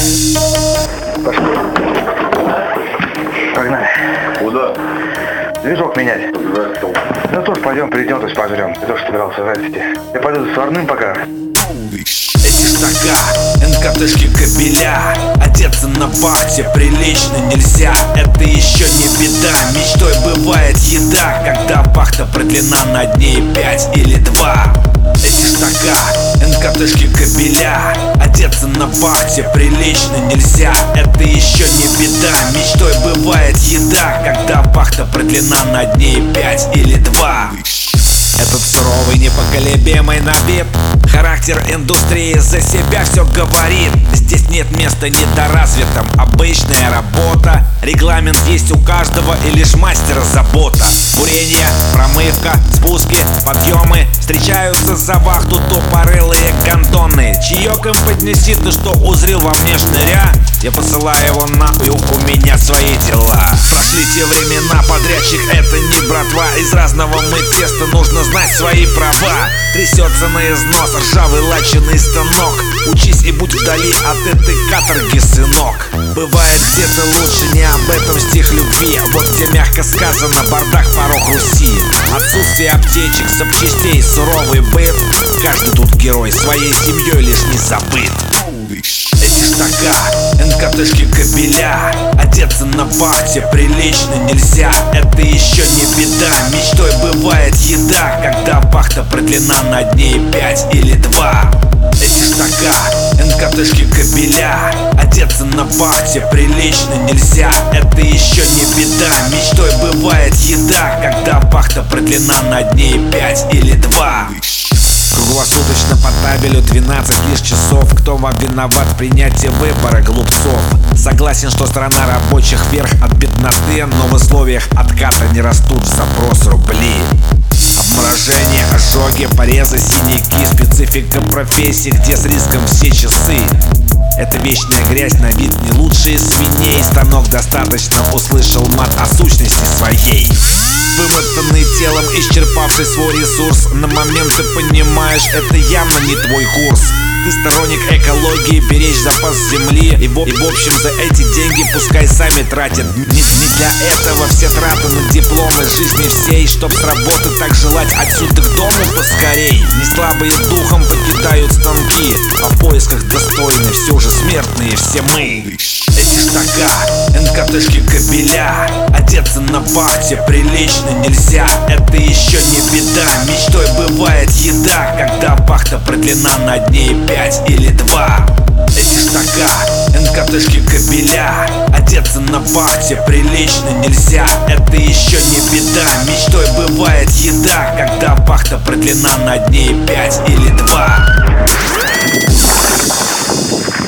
Пошли. Погнали. Куда? Движок менять. Ну тоже пойдем, придем, то есть пожрем. Я тоже собирался жарить. Я пойду за сварным пока. Эти штака, НКТшки кабеля. Одеться на вахте прилично нельзя. Это еще не беда, мечтой бывает еда, когда вахта продлена на дней 5 или 2. Эти штака, НКТшки кабеля. Одеться на вахте прилично нельзя. Это еще не беда, мечтой бывает еда, когда вахта продлена на дней 5 или 2. Этот суровый, непоколебимый на вид, характер индустрии за себя все говорит. Здесь нет места недоразвитым, обычная работа. Регламент есть у каждого и лишь мастера забота. Бурение, промывка, спуски, подъемы. Встречаются за вахту тупорылые гондоны. Чаек им поднеси, ты что узрел во мне шныря? Я посылаю его нахуй, у меня свои дела. Прошли те времена, подрядчик это не братва. Из разного мы теста, нужно знать свои права. Трясется на износ ржавый лаченый станок. Учись и будь вдали от этой каторги, сынок. Бывает где-то лучше, не об этом стих любви. Вот где мягко сказано, бардак порог Руси. Отсутствие аптечек, запчастей, суровый быт. Каждый тут герой, своей семьей лишь не забыт. Эти штака, НКТшки кабеля. Одеться на вахте прилично нельзя. Это еще не беда, мечтой бывает еда, когда вахта продлена на дней 5 или 2. Эти штака, НКТшки кабеля. Одеться на вахте прилично нельзя. Это еще не беда, мечтой бывает еда, когда вахта продлена на дней 5 или 2. Круглосуточно по табелю 12 лишь часов. Кто вам виноват в принятии выбора глупцов? Согласен, что страна рабочих вверх от бедноты, но в условиях отката не растут в запрос рубли. Обморожение, ожоги, порезы, синяки. Специфика профессии, где с риском все часы. Это вечная грязь, на вид не лучше свиней. Станок достаточно услышал мат о сущности своей. Вымотанный телом, исчерпавший свой ресурс. На момент ты понимаешь, это явно не твой курс. Ты сторонник экологии, беречь запас земли. И в общем за эти деньги пускай сами тратят. Не для этого все траты на дипломы жизни всей. Чтоб с работы так желать отсюда к дому поскорей. Не слабые духом покидают станки, а в поисках достойны все же смертные все мы. Эти штака, НКТшки кабеля. Одеться на вахте прилично нельзя. Это еще не беда, мечтой бывает еда, когда вахта продлена на дней 5 или 2. Эти штака, НКТшки кабеля. Одеться на вахте прилично нельзя. Это еще не беда, мечтой бывает еда, когда вахта продлена на дней 5 или 2.